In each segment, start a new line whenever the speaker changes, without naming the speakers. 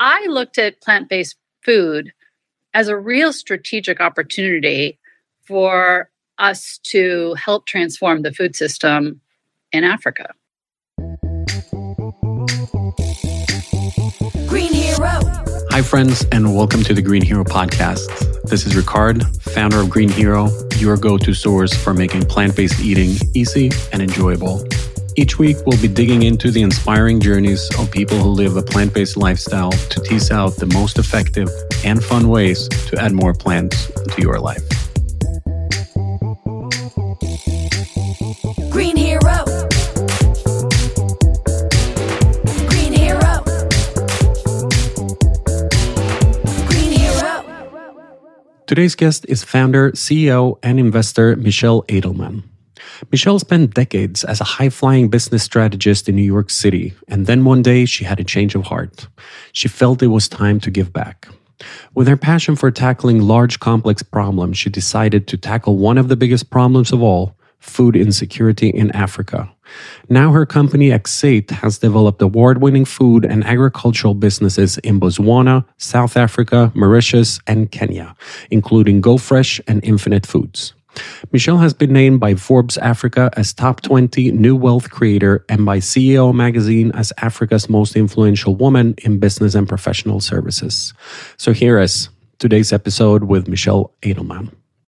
I looked at plant-based food as a real strategic opportunity for us to help transform the food system in Africa.
Green Hero.
Hi, friends, and welcome to the Green Hero podcast. This is Ricard, founder of Green Hero, your go-to source for making plant-based eating easy and enjoyable. Each week, we'll be digging into the inspiring journeys of people who live a plant-based lifestyle to tease out the most effective and fun ways to add more plants into your life.
Green Hero. Green Hero. Green Hero.
Today's guest is founder, CEO, and investor Michelle Edelman. Michelle spent decades as a high-flying business strategist in New York City, and then one day she had a change of heart. She felt it was time to give back. With her passion for tackling large, complex problems, she decided to tackle one of the biggest problems of all, food insecurity in Africa. Now her company, X8, has developed award-winning food and agricultural businesses in Botswana, South Africa, Mauritius, and Kenya, including GoFresh and Infinite Foods. Michelle has been named by Forbes Africa as Top 20 New Wealth Creator and by CEO Magazine as Africa's most influential woman in business and professional services. So here is today's episode with Michelle Edelman.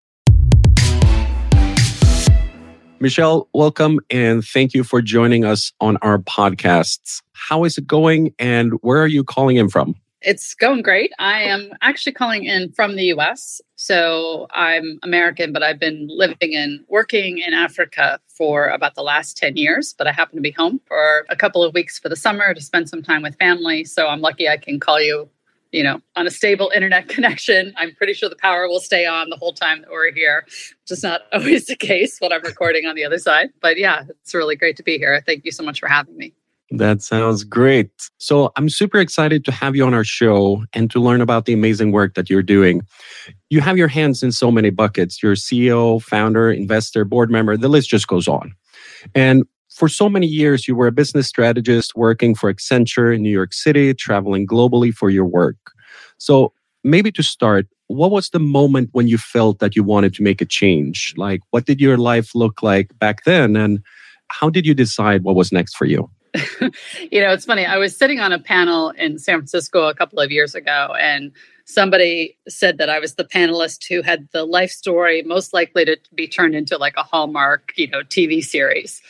Michelle, welcome and thank you for joining us on our podcasts. How is it going and where are you calling in from?
It's going great. I am actually calling in from the US. So I'm American, but I've been living and working in Africa for about the last 10 years. But I happen to be home for a couple of weeks for the summer to spend some time with family. So I'm lucky I can call you, on a stable internet connection. I'm pretty sure the power will stay on the whole time that we're here, which is not always the case when I'm recording on the other side. But yeah, it's really great to be here. Thank you so much for having me.
That sounds great. So I'm super excited to have you on our show and to learn about the amazing work that you're doing. You have your hands in so many buckets. You're CEO, founder, investor, board member. The list just goes on. And for so many years, you were a business strategist working for Accenture in New York City, traveling globally for your work. So maybe to start, what was the moment when you felt that you wanted to make a change? Like, what did your life look like back then? And how did you decide what was next for you?
It's funny. I was sitting on a panel in San Francisco a couple of years ago, and somebody said that I was the panelist who had the life story most likely to be turned into like a Hallmark, TV series.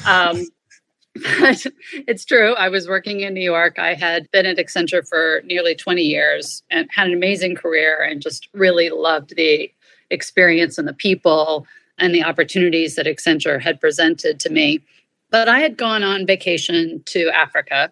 But it's true. I was working in New York. I had been at Accenture for nearly 20 years and had an amazing career and just really loved the experience and the people and the opportunities that Accenture had presented to me. But I had gone on vacation to Africa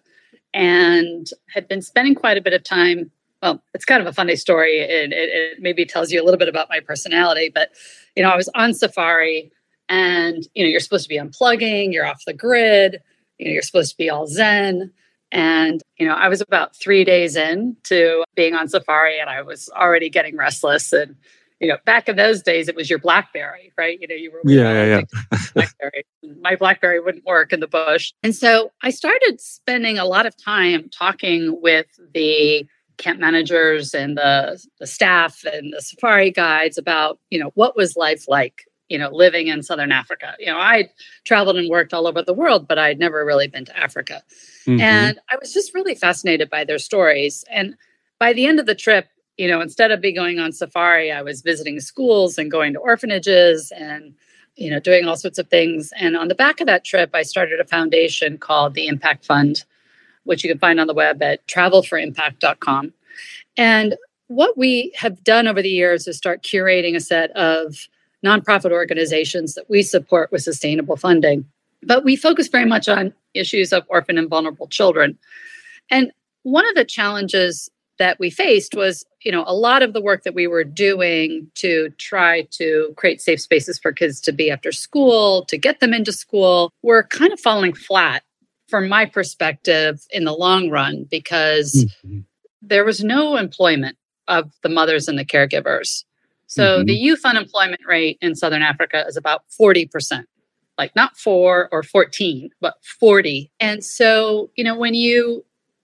and had been spending quite a bit of time. Well, it's kind of a funny story. It maybe tells you a little bit about my personality. But, I was on safari and, you're supposed to be unplugging. You're off the grid. You're supposed to be all zen. And, I was about 3 days in to being on safari and I was already getting restless. And back in those days, it was your BlackBerry, right? You were BlackBerry. My BlackBerry wouldn't work in the bush. And so I started spending a lot of time talking with the camp managers and the staff and the safari guides about, what was life like, living in Southern Africa. I'd traveled and worked all over the world, but I'd never really been to Africa. Mm-hmm. And I was just really fascinated by their stories. And by the end of the trip, instead of going on safari, I was visiting schools and going to orphanages and, doing all sorts of things. And on the back of that trip, I started a foundation called the Impact Fund, which you can find on the web at travelforimpact.com. And what we have done over the years is start curating a set of nonprofit organizations that we support with sustainable funding. But we focus very much on issues of orphan and vulnerable children. And one of the challenges that we faced was, a lot of the work that we were doing to try to create safe spaces for kids to be after school, to get them into school, were kind of falling flat from my perspective in the long run because there was no employment of the mothers and the caregivers. So the youth unemployment rate in Southern Africa is about 40%, like not 4 or 14, but 40. And so, when you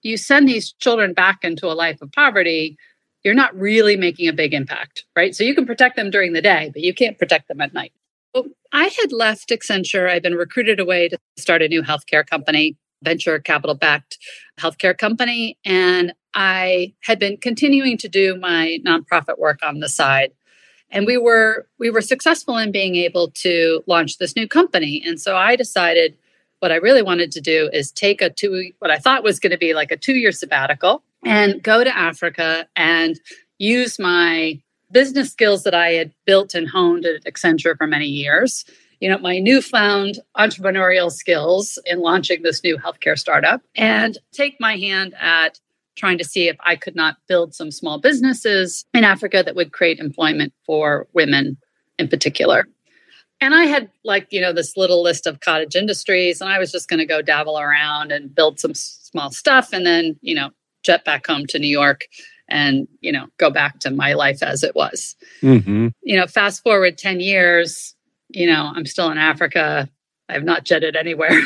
you send these children back into a life of poverty, you're not really making a big impact, right? So you can protect them during the day, but you can't protect them at night. Well, I had left Accenture. I'd been recruited away to start a new healthcare company, venture capital backed healthcare company. And I had been continuing to do my nonprofit work on the side. And we were successful in being able to launch this new company. And so I decided what I really wanted to do is take what I thought was going to be like a 2-year sabbatical and go to Africa and use my business skills that I had built and honed at Accenture for many years, my newfound entrepreneurial skills in launching this new healthcare startup, and take my hand at trying to see if I could not build some small businesses in Africa that would create employment for women in particular. And I had this little list of cottage industries, and I was just going to go dabble around and build some small stuff and then, jet back home to New York and, go back to my life as it was.
Mm-hmm.
Fast forward 10 years, I'm still in Africa. I have not jetted anywhere.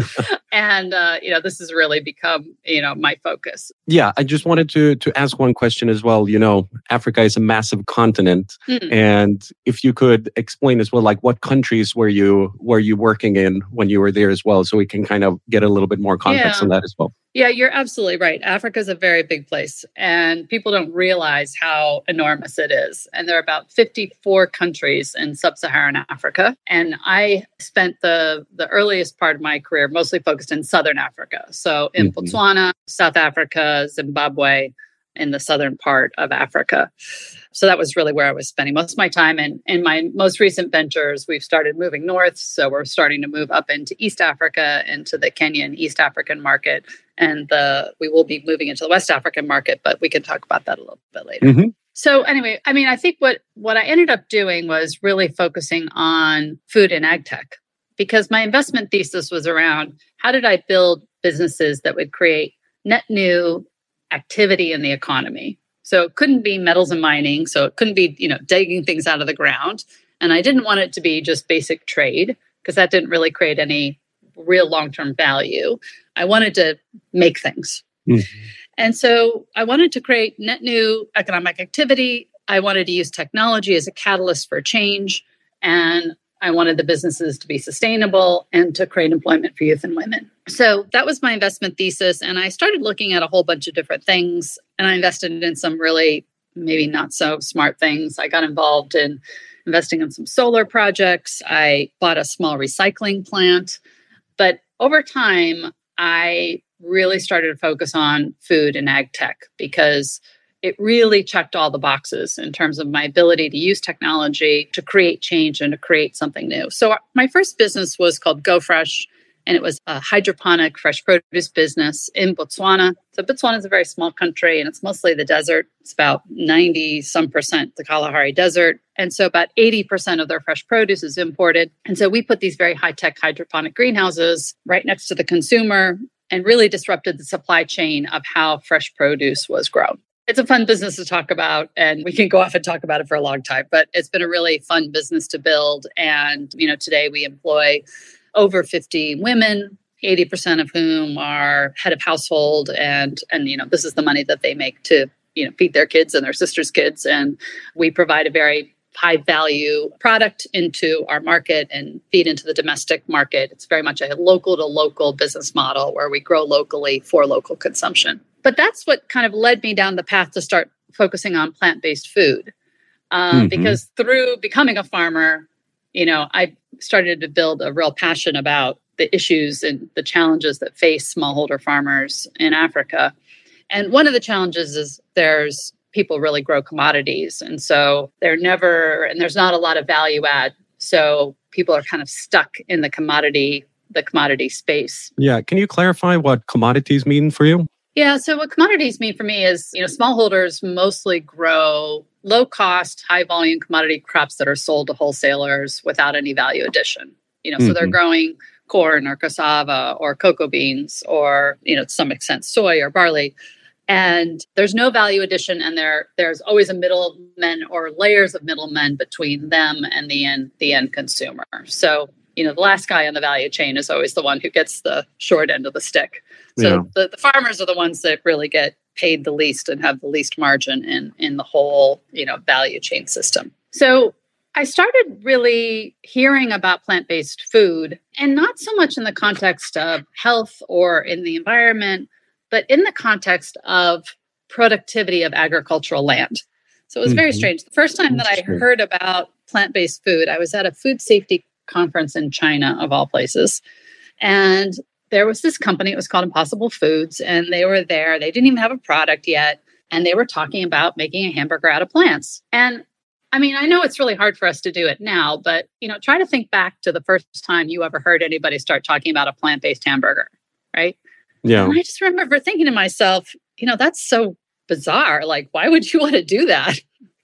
And, this has really become, my focus.
Yeah, I just wanted to ask one question as well. Africa is a massive continent.
Mm.
And if you could explain as well, like what countries were you working in when you were there as well? So we can kind of get a little bit more context on that as well.
Yeah, you're absolutely right. Africa is a very big place, and people don't realize how enormous it is. And there are about 54 countries in sub-Saharan Africa. And I spent the earliest part of my career mostly focused in Southern Africa. So in Botswana, South Africa, Zimbabwe, in the southern part of Africa. So that was really where I was spending most of my time. And in my most recent ventures, we've started moving north. So we're starting to move up into East Africa, into the Kenyan East African market. And we will be moving into the West African market, but we can talk about that a little bit later.
Mm-hmm.
So anyway, I think what I ended up doing was really focusing on food and ag tech, because my investment thesis was around how did I build businesses that would create net new activity in the economy. So it couldn't be metals and mining. So it couldn't be, digging things out of the ground. And I didn't want it to be just basic trade, because that didn't really create any real long-term value. I wanted to make things. Mm-hmm. And so I wanted to create net new economic activity. I wanted to use technology as a catalyst for change. And I wanted the businesses to be sustainable and to create employment for youth and women. So that was my investment thesis. And I started looking at a whole bunch of different things. And I invested in some really maybe not so smart things. I got involved in investing in some solar projects. I bought a small recycling plant. But over time, I really started to focus on food and ag tech, because it really checked all the boxes in terms of my ability to use technology to create change and to create something new. So my first business was called GoFresh, and it was a hydroponic fresh produce business in Botswana. So Botswana is a very small country, and it's mostly the desert. It's about 90% the Kalahari Desert. And so about 80% of their fresh produce is imported. And so we put these very high-tech hydroponic greenhouses right next to the consumer and really disrupted the supply chain of how fresh produce was grown. It's a fun business to talk about, and we can go off and talk about it for a long time, but it's been a really fun business to build. And, today we employ over 50 women, 80% of whom are head of household. And this is the money that they make to, feed their kids and their sisters' kids. And we provide a very high value product into our market and feed into the domestic market. It's very much a local to local business model where we grow locally for local consumption. But that's what kind of led me down the path to start focusing on plant-based food. Because through becoming a farmer, I started to build a real passion about the issues and the challenges that face smallholder farmers in Africa. And one of the challenges is people really grow commodities. And so there's not a lot of value add. So people are kind of stuck in the commodity space.
Yeah. Can you clarify what commodities mean for you?
Yeah. So what commodities mean for me is, smallholders mostly grow low cost, high volume commodity crops that are sold to wholesalers without any value addition. So they're growing corn or cassava or cocoa beans or, to some extent, soy or barley. And there's no value addition, and there's always a middleman or layers of middlemen between them and the end consumer. So, the last guy on the value chain is always the one who gets the short end of the stick. So the farmers are the ones that really get paid the least and have the least margin in the whole, value chain system. So I started really hearing about plant-based food, and not so much in the context of health or in the environment, but in the context of productivity of agricultural land. So it was very strange. The first time that I heard about plant-based food, I was at a food safety conference in China, of all places. And there was this company, it was called Impossible Foods, and they were there. They didn't even have a product yet. And they were talking about making a hamburger out of plants. And I mean, I know it's really hard for us to do it now, but, try to think back to the first time you ever heard anybody start talking about a plant-based hamburger, right?
Yeah.
And I just remember thinking to myself, that's so bizarre. Like, why would you want to do that?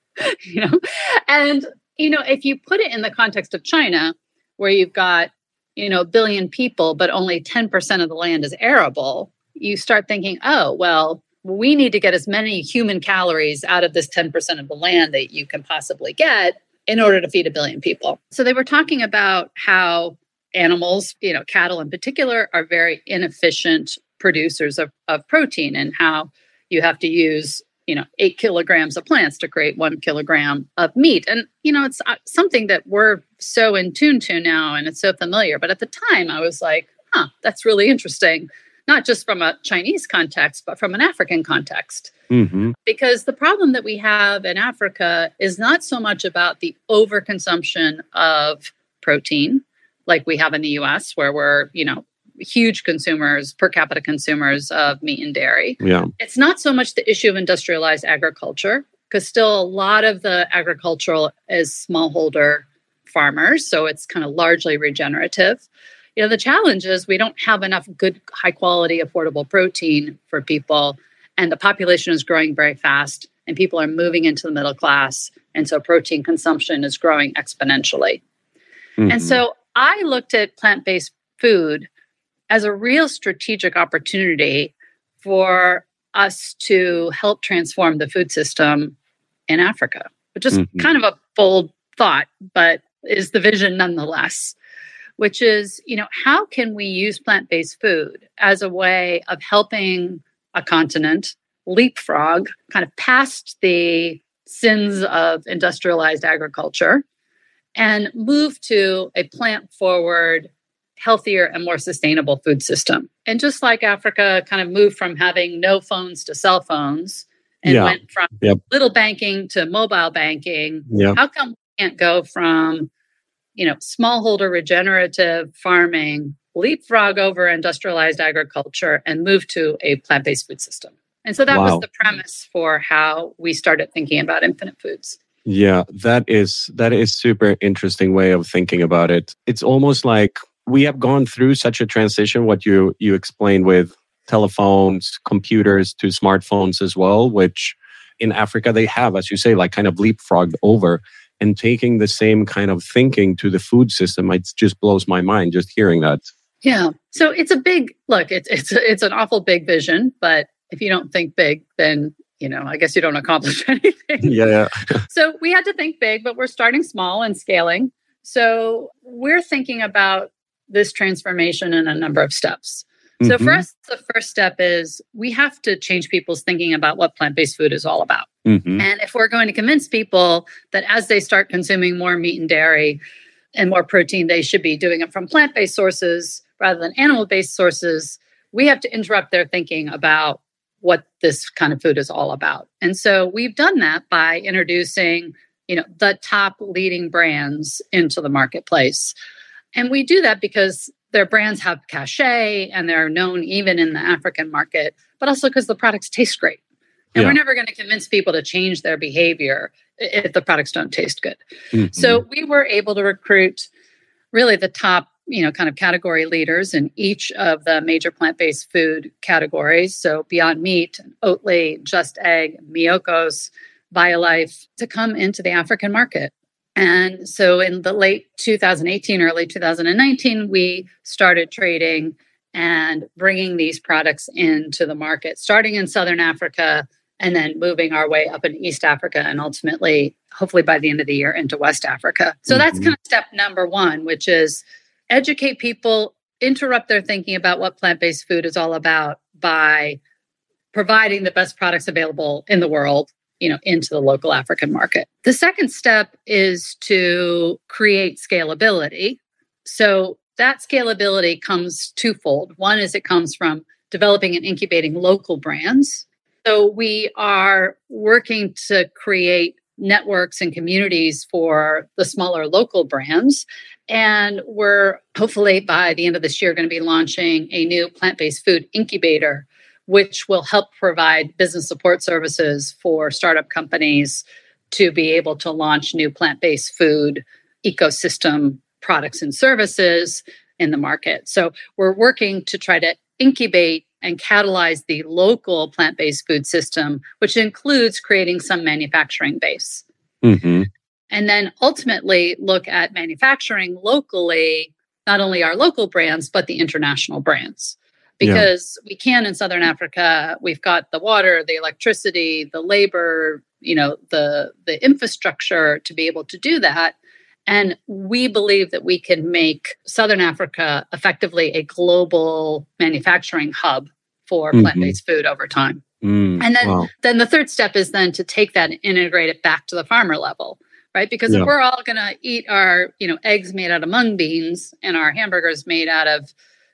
And, if you put it in the context of China, where you've got, a billion people, but only 10% of the land is arable, you start thinking, oh, well, we need to get as many human calories out of this 10% of the land that you can possibly get in order to feed a billion people. So they were talking about how animals, cattle in particular, are very inefficient producers of protein, and how you have to use 8 kilograms of plants to create 1 kilogram of meat. And, it's something that we're so in tune to now, and it's so familiar. But at the time I was like, that's really interesting. Not just from a Chinese context, but from an African context. Mm-hmm. Because the problem that we have in Africa is not so much about the overconsumption of protein, like we have in the US, where we're, huge consumers, per capita consumers of meat and dairy.
Yeah.
It's not so much the issue of industrialized agriculture, because still a lot of the agricultural is smallholder farmers. So it's kind of largely regenerative. The challenge is we don't have enough good, high quality, affordable protein for people. And the population is growing very fast, and people are moving into the middle class. And so protein consumption is growing exponentially. Mm-hmm. And so I looked at plant-based food as a real strategic opportunity for us to help transform the food system in Africa, which is kind of a bold thought, but is the vision nonetheless. Which is, how can we use plant-based food as a way of helping a continent leapfrog kind of past the sins of industrialized agriculture and move to a plant-forward, healthier, and more sustainable food system? And just like Africa kind of moved from having no phones to cell phones and went from little banking to mobile banking, how come we can't go from smallholder regenerative farming, leapfrog over industrialized agriculture, and move to a plant-based food system? And so that was the premise for how we started thinking about Infinite Foods.
Yeah, that is super interesting way of thinking about it. It's almost like we have gone through such a transition, what you explained with telephones, computers to smartphones as well, which in Africa they have, as you say, like kind of leapfrogged over. And taking the same kind of thinking to the food system, it just blows my mind just hearing that.
Yeah. So it's a big look. It's an awful big vision, but if you don't think big, then I guess you don't accomplish anything.
Yeah.
So we had to think big, but we're starting small and scaling. So we're thinking about this transformation in a number of steps. So for us, the first step is we have to change people's thinking about what plant-based food is all about. Mm-hmm. And if we're going to convince people that as they start consuming more meat and dairy and more protein, they should be doing it from plant-based sources rather than animal-based sources, we have to interrupt their thinking about what this kind of food is all about. And so we've done that by introducing, the top leading brands into the marketplace. And we do that because their brands have cachet and they're known even in the African market, but also because the products taste great. And we're never going to convince people to change their behavior if the products don't taste good. Mm-hmm. So we were able to recruit really the top, kind of category leaders in each of the major plant-based food categories. So Beyond Meat, Oatly, Just Egg, Miyoko's, BioLife, to come into the African market. And so in the late 2018, early 2019, we started trading and bringing these products into the market, starting in Southern Africa and then moving our way up in East Africa and ultimately, hopefully by the end of the year, into West Africa. So that's kind of step number one, which is educate people, interrupt their thinking about what plant-based food is all about by providing the best products available in the world, into the local African market. The second step is to create scalability. So that scalability comes twofold. One is it comes from developing and incubating local brands. So we are working to create networks and communities for the smaller local brands. And we're hopefully by the end of this year going to be launching a new plant-based food incubator, which will help provide business support services for startup companies to be able to launch new plant-based food ecosystem products and services in the market. So we're working to try to incubate and catalyze the local plant-based food system, which includes creating some manufacturing base.
Mm-hmm.
And then ultimately look at manufacturing locally, not only our local brands, but the international brands. Because we can in Southern Africa, we've got the water, the electricity, the labor, the infrastructure to be able to do that. And we believe that we can make Southern Africa effectively a global manufacturing hub for plant-based food over time. And then the third step is then to take that and integrate it back to the farmer level, right? Because if we're all going to eat our, eggs made out of mung beans and our hamburgers made out of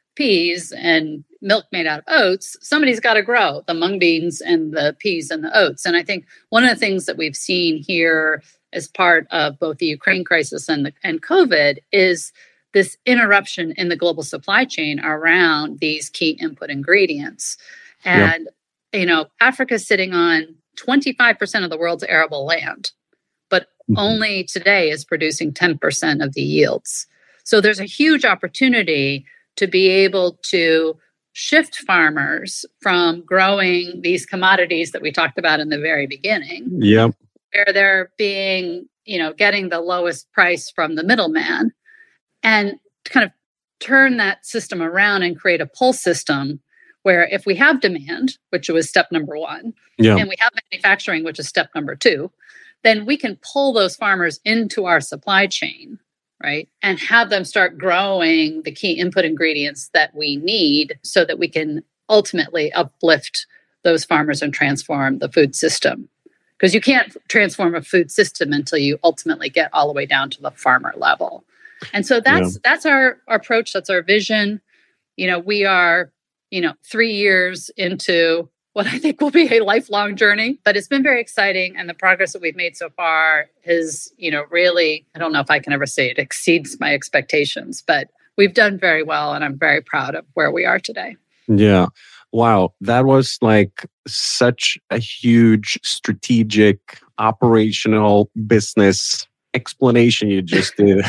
peas and milk made out of oats, somebody's got to grow the mung beans and the peas and the oats. And I think one of the things that we've seen here as part of both the Ukraine crisis and COVID is this interruption in the global supply chain around these key input ingredients. And, Africa's sitting on 25% of the world's arable land, but only today is producing 10% of the yields. So there's a huge opportunity to be able to shift farmers from growing these commodities that we talked about in the very beginning, where they're being, getting the lowest price from the middleman, and kind of turn that system around and create a pull system where if we have demand, which was step number one, and we have manufacturing, which is step number two, then we can pull those farmers into our supply chain, right? And have them start growing the key input ingredients that we need so that we can ultimately uplift those farmers and transform the food system. Because you can't transform a food system until you ultimately get all the way down to the farmer level. And so that's our approach. That's our vision. We are, 3 years into what I think will be a lifelong journey, but it's been very exciting. And the progress that we've made so far is, really, I don't know if I can ever say it exceeds my expectations, but we've done very well. And I'm very proud of where we are today.
Yeah. Wow. That was like such a huge strategic, operational business explanation you just did.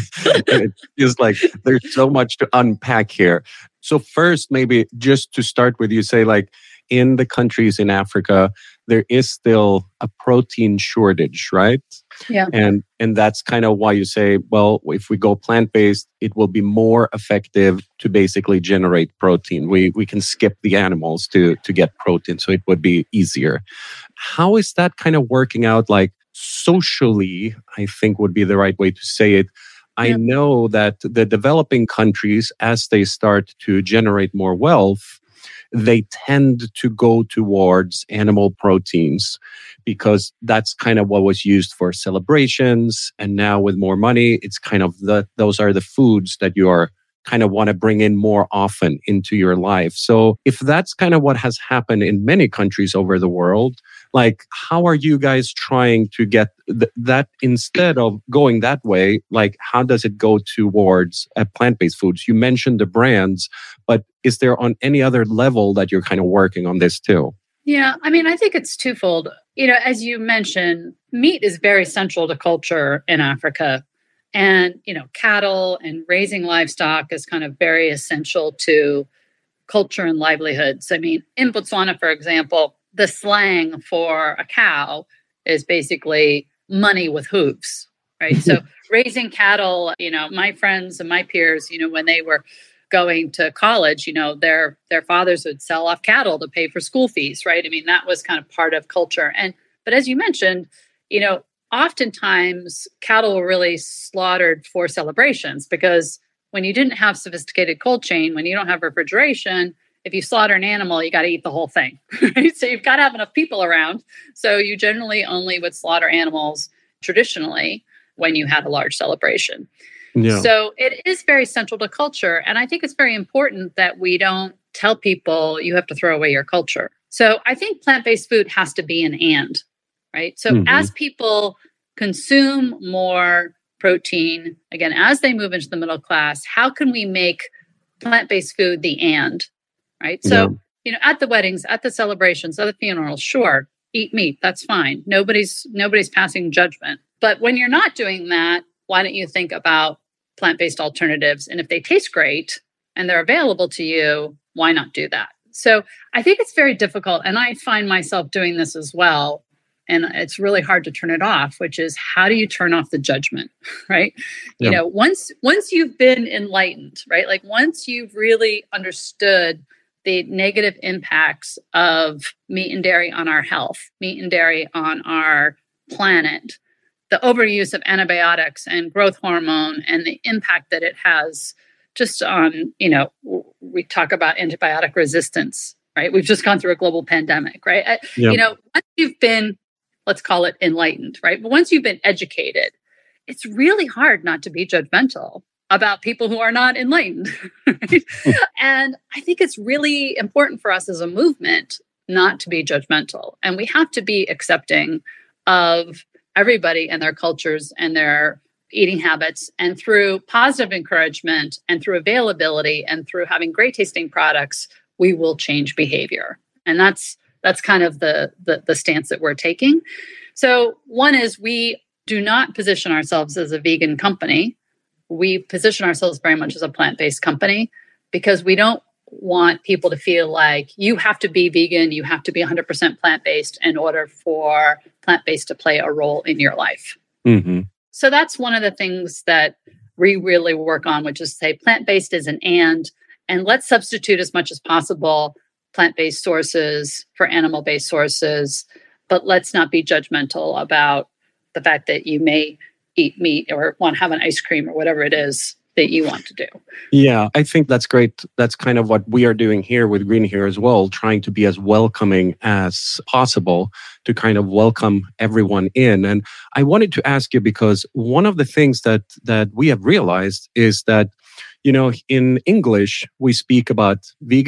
It feels like there's so much to unpack here. So first, maybe just to start with, you say like in the countries in Africa, there is still a protein shortage, right?
Yeah.
And that's kind of why you say, well, if we go plant-based, it will be more effective to basically generate protein. We can skip the animals to get protein, so it would be easier. How is that kind of working out? Like socially, I think would be the right way to say it. I know that the developing countries, as they start to generate more wealth, they tend to go towards animal proteins because that's kind of what was used for celebrations. And now with more money, it's kind of those are the foods that you are kind of want to bring in more often into your life. So if that's kind of what has happened in many countries over the world, like how are you guys trying to get that instead of going that way? Like how does it go towards plant-based foods? You mentioned the brands, but is there on any other level that you're kind of working on this too?
Yeah, I mean, I think it's twofold. As you mentioned, meat is very central to culture in Africa. And, cattle and raising livestock is kind of very essential to culture and livelihoods. I mean, in Botswana, for example, the slang for a cow is basically money with hooves, right? So raising cattle, my friends and my peers, when they were going to college, their fathers would sell off cattle to pay for school fees, right? I mean, that was kind of part of culture. But as you mentioned, oftentimes cattle were really slaughtered for celebrations because when you didn't have sophisticated cold chain, when you don't have refrigeration, if you slaughter an animal, you got to eat the whole thing. Right? So you've got to have enough people around. So you generally only would slaughter animals traditionally when you had a large celebration.
Yeah.
So it is very central to culture. And I think it's very important that we don't tell people you have to throw away your culture. So I think plant-based food has to be an and, right? So as people consume more protein, again, as they move into the middle class, how can we make plant-based food the and, right? So, at the weddings, at the celebrations, at the funerals, sure, eat meat, that's fine. Nobody's passing judgment. But when you're not doing that, why don't you think about plant-based alternatives? And if they taste great and they're available to you, why not do that? So I think it's very difficult. And I find myself doing this as well. And it's really hard to turn it off, which is how do you turn off the judgment, right?
Yeah.
Once you've been enlightened, right? Like once you've really understood the negative impacts of meat and dairy on our health, meat and dairy on our planet, the overuse of antibiotics and growth hormone and the impact that it has just on, we talk about antibiotic resistance, right? We've just gone through a global pandemic, right? Once you've been, let's call it enlightened, right? But once you've been educated, it's really hard not to be judgmental about people who are not enlightened. Right? And I think it's really important for us as a movement not to be judgmental. And we have to be accepting of everybody and their cultures and their eating habits. And through positive encouragement and through availability and through having great tasting products, we will change behavior. And that's kind of the stance that we're taking. So one is we do not position ourselves as a vegan company. We position ourselves very much as a plant-based company because we don't want people to feel like you have to be vegan, you have to be 100% plant-based in order for plant-based to play a role in your life.
Mm-hmm.
So that's one of the things that we really work on, which is say plant-based is an and let's substitute as much as possible plant-based sources for animal-based sources, but let's not be judgmental about the fact that you may eat meat or want to have an ice cream or whatever it is that you want to do.
Yeah, I think that's great. That's kind of what we are doing here with Green Here as well, trying to be as welcoming as possible to kind of welcome everyone in. And I wanted to ask you because one of the things that we have realized is that, in English, we speak about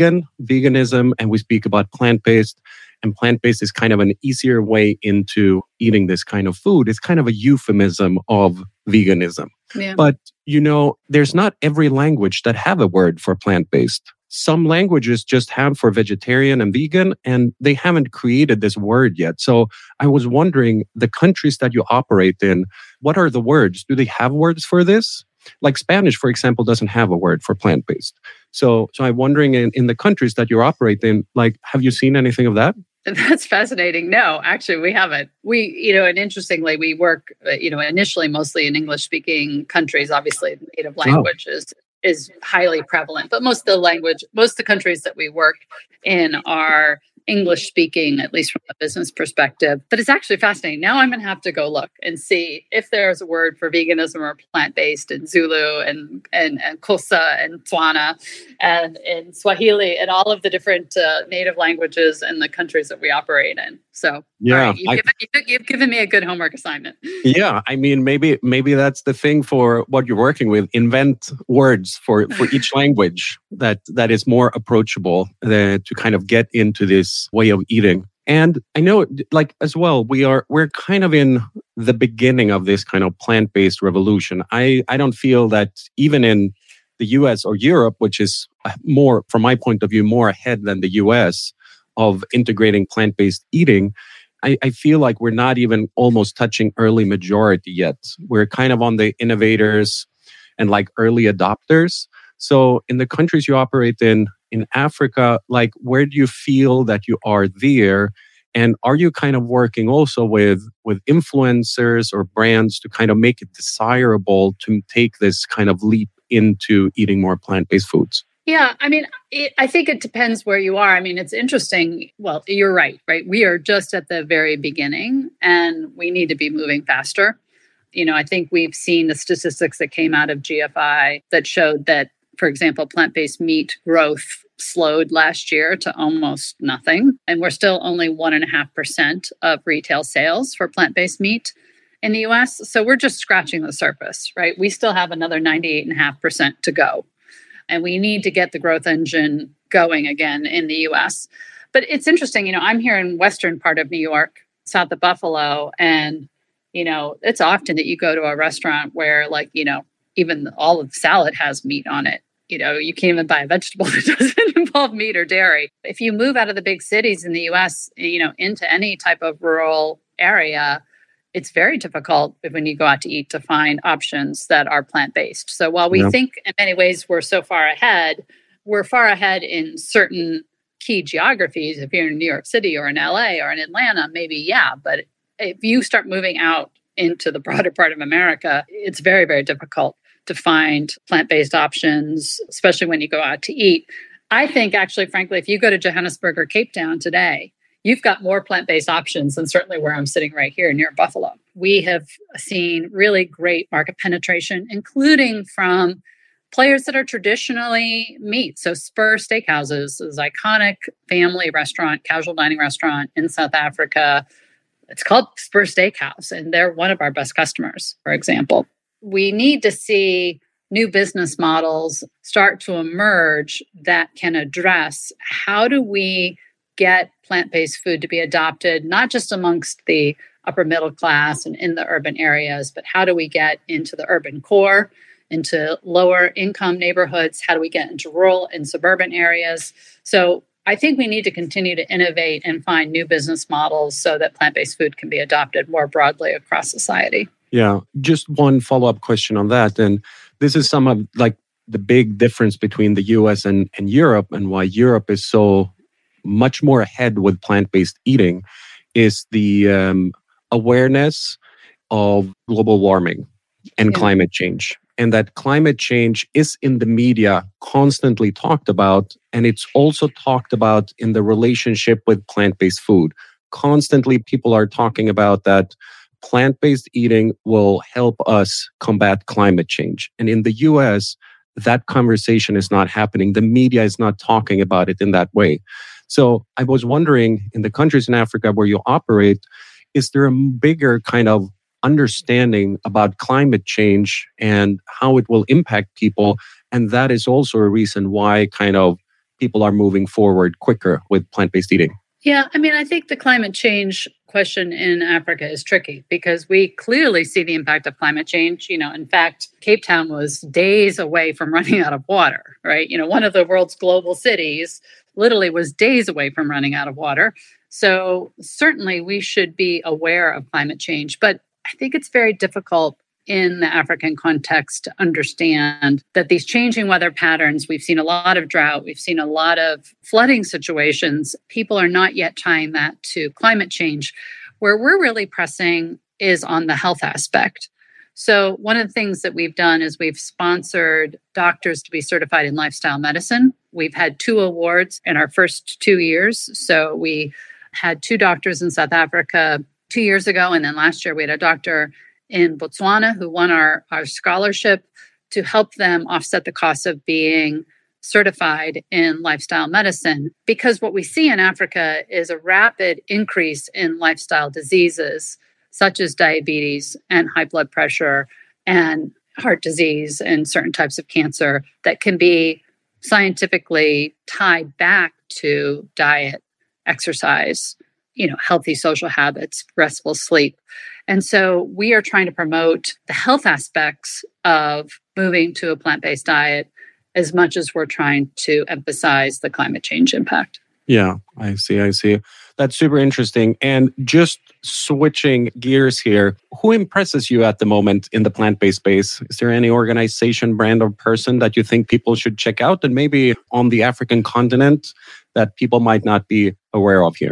veganism, and we speak about plant-based. And plant-based is kind of an easier way into eating this kind of food. It's kind of a euphemism of veganism.
Yeah.
But, there's not every language that have a word for plant-based. Some languages just have for vegetarian and vegan, and they haven't created this word yet. So I was wondering, the countries that you operate in, what are the words? Do they have words for this? Like Spanish, for example, doesn't have a word for plant-based. So I'm wondering in the countries that you operate in, like, have you seen anything of that?
That's fascinating. No, actually, we haven't. And interestingly, we work, initially mostly in English-speaking countries. Obviously, native language is highly prevalent, but most of the countries that we work in are English-speaking, at least from a business perspective. But it's actually fascinating. Now I'm going to have to go look and see if there's a word for veganism or plant-based in Zulu and Xhosa and Tswana and in Swahili and all of the different native languages in the countries that we operate in. So,
yeah,
all right, you've given me a good homework assignment.
Yeah, I mean, maybe that's the thing for what you're working with. Invent words for each language that is more approachable to kind of get into this way of eating. And I know, like, as well, we're kind of in the beginning of this kind of plant-based revolution. I don't feel that even in the US or Europe, which is more, from my point of view, more ahead than the US of integrating plant-based eating, I feel like we're not even almost touching early majority yet. We're kind of on the innovators and like early adopters. So in the countries you operate in Africa, like, where do you feel that you are there? And are you kind of working also with influencers or brands to kind of make it desirable to take this kind of leap into eating more plant-based foods?
Yeah, I mean, I think it depends where you are. I mean, it's interesting. Well, you're right? We are just at the very beginning and we need to be moving faster. I think we've seen the statistics that came out of GFI that showed that, for example, plant-based meat growth slowed last year to almost nothing. And we're still only 1.5% of retail sales for plant-based meat in the US. So we're just scratching the surface, right? We still have another 98.5% to go. And we need to get the growth engine going again in the US. But it's interesting, I'm here in western part of New York, south of Buffalo, and, it's often that you go to a restaurant where even all of the salad has meat on it. You can't even buy a vegetable that doesn't involve meat or dairy. If you move out of the big cities in the US, into any type of rural area, it's very difficult when you go out to eat to find options that are plant-based. So while we think in many ways we're so far ahead, we're far ahead in certain key geographies. If you're in New York City or in LA or in Atlanta, maybe, yeah. But if you start moving out into the broader part of America, it's very, very difficult to find plant-based options, especially when you go out to eat. I think actually, frankly, if you go to Johannesburg or Cape Town today, you've got more plant-based options than certainly where I'm sitting right here near Buffalo. We have seen really great market penetration, including from players that are traditionally meat. So Spur Steakhouses is an iconic family restaurant, casual dining restaurant in South Africa. It's called Spur Steakhouse, and they're one of our best customers, for example. We need to see new business models start to emerge that can address how do we get plant-based food to be adopted, not just amongst the upper middle class and in the urban areas, but how do we get into the urban core, into lower income neighborhoods? How do we get into rural and suburban areas? So I think we need to continue to innovate and find new business models so that plant-based food can be adopted more broadly across society.
Yeah, just one follow-up question on that. And this is some of the big difference between the US and Europe, and why Europe is so much more ahead with plant-based eating is the awareness of global warming and climate change. And that climate change is in the media constantly talked about. And it's also talked about in the relationship with plant-based food. Constantly people are talking about that plant-based eating will help us combat climate change. And in the US, that conversation is not happening. The media is not talking about it in that way. So I was wondering, in the countries in Africa where you operate, is there a bigger kind of understanding about climate change and how it will impact people? And that is also a reason why kind of people are moving forward quicker with plant-based eating.
Yeah, I think the climate change question in Africa is tricky because we clearly see the impact of climate change. In fact, Cape Town was days away from running out of water, right? One of the world's global cities literally was days away from running out of water. So certainly we should be aware of climate change, but I think it's very difficult in the African context to understand that these changing weather patterns, we've seen a lot of drought, we've seen a lot of flooding situations. People are not yet tying that to climate change. Where we're really pressing is on the health aspect. So one of the things that we've done is we've sponsored doctors to be certified in lifestyle medicine. We've had 2 awards in our first 2 years. So we had 2 doctors in South Africa 2 years ago, and then last year we had a doctor in Botswana who won our scholarship to help them offset the cost of being certified in lifestyle medicine. Because what we see in Africa is a rapid increase in lifestyle diseases, such as diabetes and high blood pressure and heart disease and certain types of cancer that can be scientifically tied back to diet, exercise, healthy social habits, restful sleep. And so we are trying to promote the health aspects of moving to a plant-based diet as much as we're trying to emphasize the climate change impact.
Yeah, I see. That's super interesting. And just switching gears here, who impresses you at the moment in the plant-based space? Is there any organization, brand, or person that you think people should check out and maybe on the African continent that people might not be aware of here?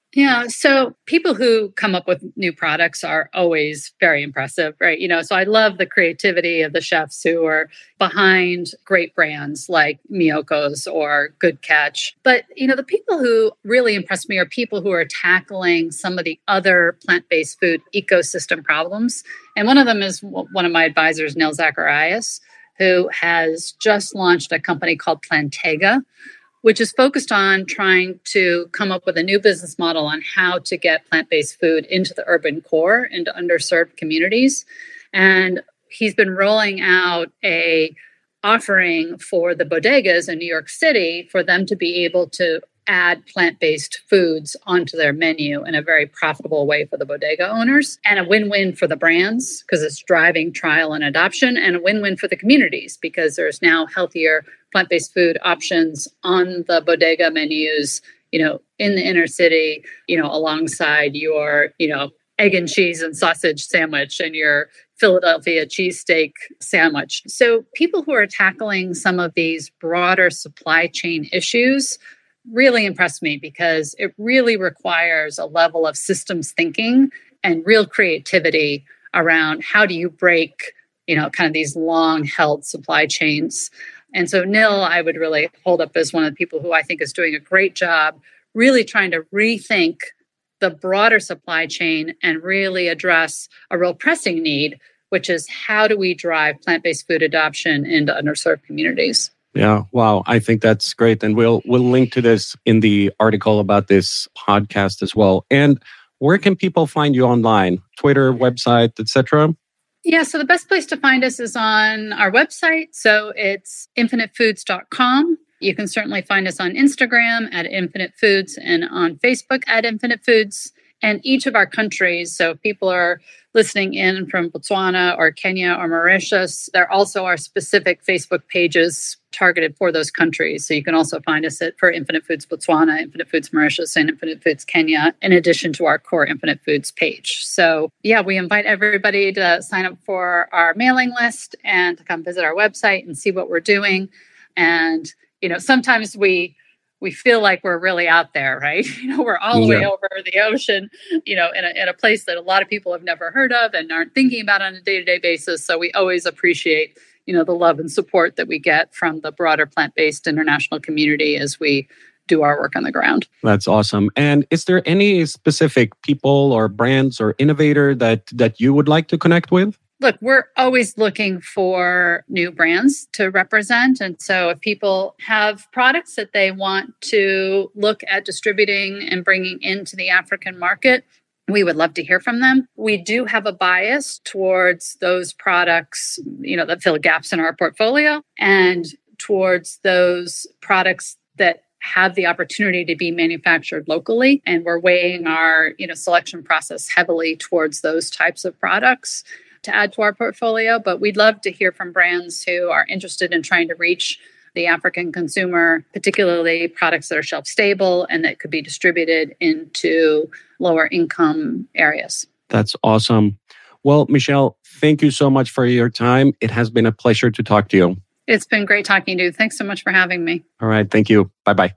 Yeah. So people who come up with new products are always very impressive, right? So I love the creativity of the chefs who are behind great brands like Miyoko's or Good Catch. But, the people who really impress me are people who are tackling some of the other plant-based food ecosystem problems. And one of them is one of my advisors, Neil Zacharias, who has just launched a company called Plantega, which is focused on trying to come up with a new business model on how to get plant-based food into the urban core, into underserved communities. And he's been rolling out a offering for the bodegas in New York City for them to be able to add plant-based foods onto their menu in a very profitable way for the bodega owners, and a win-win for the brands because it's driving trial and adoption, and a win-win for the communities because there's now healthier plant-based food options on the bodega menus, in the inner city, alongside your, egg and cheese and sausage sandwich and your Philadelphia cheesesteak sandwich. So people who are tackling some of these broader supply chain issues really impressed me because it really requires a level of systems thinking and real creativity around how do you break, kind of these long held supply chains. And so Neil, I would really hold up as one of the people who I think is doing a great job, really trying to rethink the broader supply chain and really address a real pressing need, which is how do we drive plant-based food adoption into underserved communities?
Yeah, wow. I think that's great. And we'll link to this in the article about this podcast as well. And where can people find you online? Twitter, website, etc.?
Yeah, so the best place to find us is on our website. So it's infinitefoods.com. You can certainly find us on Instagram at Infinite Foods and on Facebook at Infinite Foods. And each of our countries, so if people are listening in from Botswana or Kenya or Mauritius, there also are specific Facebook pages targeted for those countries. So you can also find us for Infinite Foods Botswana, Infinite Foods Mauritius, and Infinite Foods Kenya, in addition to our core Infinite Foods page. So yeah, we invite everybody to sign up for our mailing list and to come visit our website and see what we're doing. And, sometimes we feel like we're really out there, right? We're all the way over the ocean, in a place that a lot of people have never heard of and aren't thinking about on a day-to-day basis. So we always appreciate, the love and support that we get from the broader plant-based international community as we do our work on the ground.
That's awesome. And is there any specific people or brands or innovator that you would like to connect with?
Look, we're always looking for new brands to represent. And so if people have products that they want to look at distributing and bringing into the African market, we would love to hear from them. We do have a bias towards those products, that fill gaps in our portfolio and towards those products that have the opportunity to be manufactured locally. And we're weighing our, selection process heavily towards those types of products to add to our portfolio. But we'd love to hear from brands who are interested in trying to reach the African consumer, particularly products that are shelf stable and that could be distributed into lower income areas.
That's awesome. Well, Michelle, thank you so much for your time. It has been a pleasure to talk to you.
It's been great talking to you. Thanks so much for having me.
All right. Thank you. Bye-bye.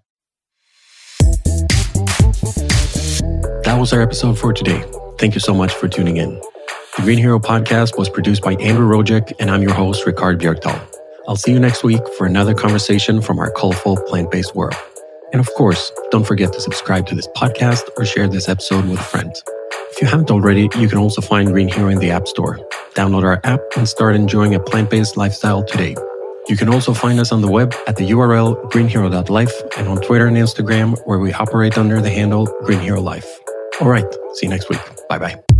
That was our episode for today. Thank you so much for tuning in. The Green Hero podcast was produced by Andrew Rojek, and I'm your host, Ricard Bjerkdal. I'll see you next week for another conversation from our colorful plant-based world. And of course, don't forget to subscribe to this podcast or share this episode with a friend. If you haven't already, you can also find Green Hero in the App Store. Download our app and start enjoying a plant-based lifestyle today. You can also find us on the web at the URL greenhero.life and on Twitter and Instagram, where we operate under the handle Green Hero Life. All right, see you next week. Bye-bye.